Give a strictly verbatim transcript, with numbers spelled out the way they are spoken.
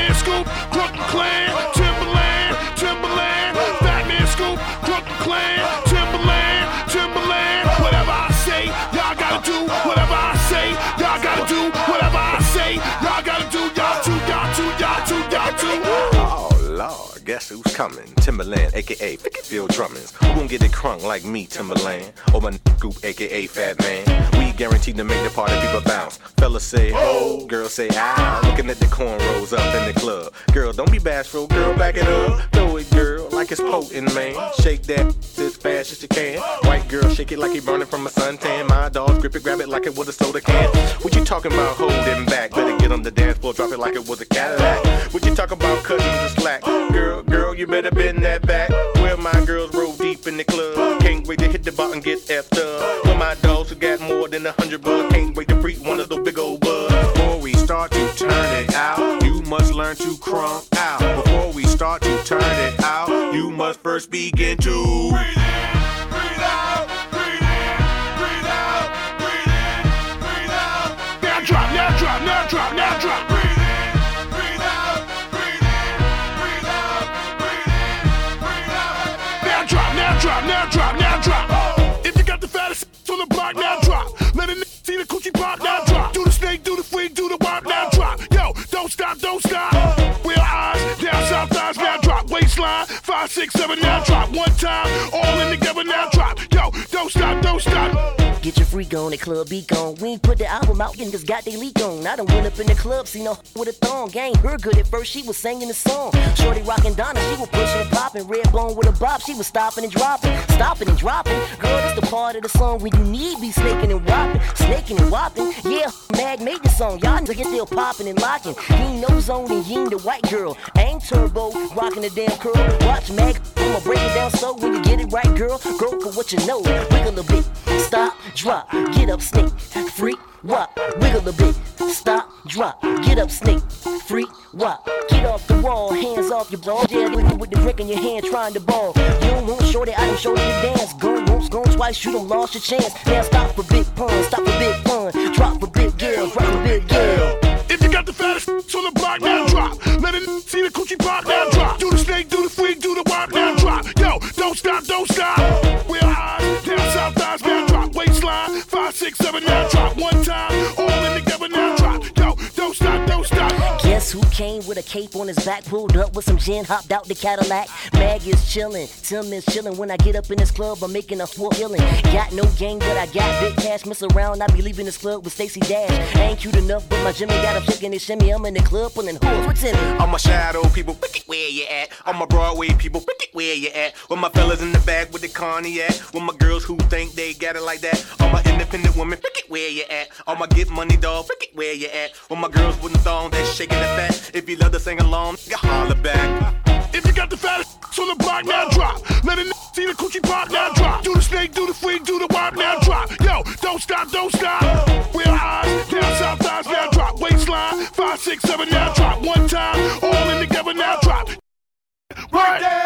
Batman Scoop, Brooklyn Clan, Timberland, Timberland, Batman Scoop, Brooklyn Clan, Timberland, Timberland. Whatever I say, y'all gotta do. Whatever I say, y'all gotta do. Whatever I say, y'all gotta do. Y'all too, y'all too, y'all too, y'all too. Oh Lord, guess who's coming? Timberland, aka Field Drummers. Who gon' get it crunk like me, Timberland? Or my Scoop, aka Fat Man. We guaranteed to make the party people bounce. Fellas say ho, girls say ow. Looking at the cornrows up in the club. Girl, don't be bashful, girl, back it up. Throw it, girl, like it's potent, man. Shake that as fast as you can. White girl, shake it like he burning from a suntan. My dog, grip it, grab it like it was a soda can. What you talking about holding back? Better get on the dance floor, drop it like it was a Cadillac. What you talking about cutting the slack? Girl, girl, you better bend that back. Where my girls roll deep in the club. Can't wait to hit the bar and get effed up. Where my dogs who got more than a hundred bucks. Can't wait to freak one of those big old bugs. Before we start to turn it out, you must learn to crunk out. Before we start to turn it out, you must first begin to breathe in, breathe out, breathe in, breathe out, breathe in, breathe out. Now drop, now drop, now drop, now drop. Breathe in, breathe out, breathe in, breathe out, breathe in, breathe out. Now drop, now drop, now drop, now drop. If you got the fattest on the block, now drop. Let a nigga see the coochie pop, now drop. Do the snake, do the freak, do the wop, now drop. Yo, don't stop, don't stop. Real eyes, down south thighs, now drop. Waistline, five, six, seven, now drop. One time, all in together, now drop. Yo, don't stop, don't stop. Get your freak on, the club be gone. We ain't put the album out, and just got they leak on. I done went up in the club, seen her with a thong. Ain't her good at first, she was singing the song. Shorty rockin' Donna, she was pushing and popping. Red bone with a bop, she was stopping and dropping. Stopping and dropping. Girl, that's the part of the song when you need be snaking and whopping. Snaking and whopping. Yeah, Mag made the song. Y'all niggas get still popping and locking. He ain't no zone and he ain't the white girl. Ain't turbo, rocking the damn curl. Watch Mag, I'ma break it down slow. When you get it right, girl, go for what you know. Wiggle a bit, stop, drop, get up, snake, freak, wop. Wiggle a bit, stop, drop, get up, snake, freak, wop. Get off the wall, hands off your ball. Yeah, with the drink in your hand, trying to ball. You don't want shorty, I don't show you to dance. Go once, go twice, you done lost your chance. Now stop for big pun, stop for big fun. Drop for big girl, drop for big girl. If you got the fattest on the block, now drop. Let it see the coochie pop, now drop. Do the snake, do the freak, do the wop, now drop. Yo, don't stop, don't stop. Real eyes, down south thighs, now drop. Waistline, five, six, seven, now drop. One time, all in together, now drop. Yo, don't stop, don't stop. Guess who came with a cape on his back, pulled up with some gin, hopped out the Cadillac. Mag is chillin', Tim is chillin'. When I get up in this club, I'm making a full killing. Got no gang, but I got big cash. Miss around, I be leaving this club with Stacey Dash. I ain't cute enough, but my Jimmy got him shaking his shimmy. I'm in the club pulling hoods. What's in it? All my shadow people, pick it where you at. All my Broadway people, pick it where you at. With my fellas in the back with the cognac. With my girls who think they got it like that. All my independent women, pick it where you at. All my get money dog, pick it where you at. With my girls with the thong, they shaking the fat. If you love to sing along, you holler back. If you got the fattest on the block, now drop. Let a nigga see the coochie pop, now drop. Do the snake, do the freak, do the wop, now drop. Yo, don't stop, don't stop. Real eyes, down south thighs, now drop. Waistline, five, six, seven, now drop. One time, all in together, now drop. Right there.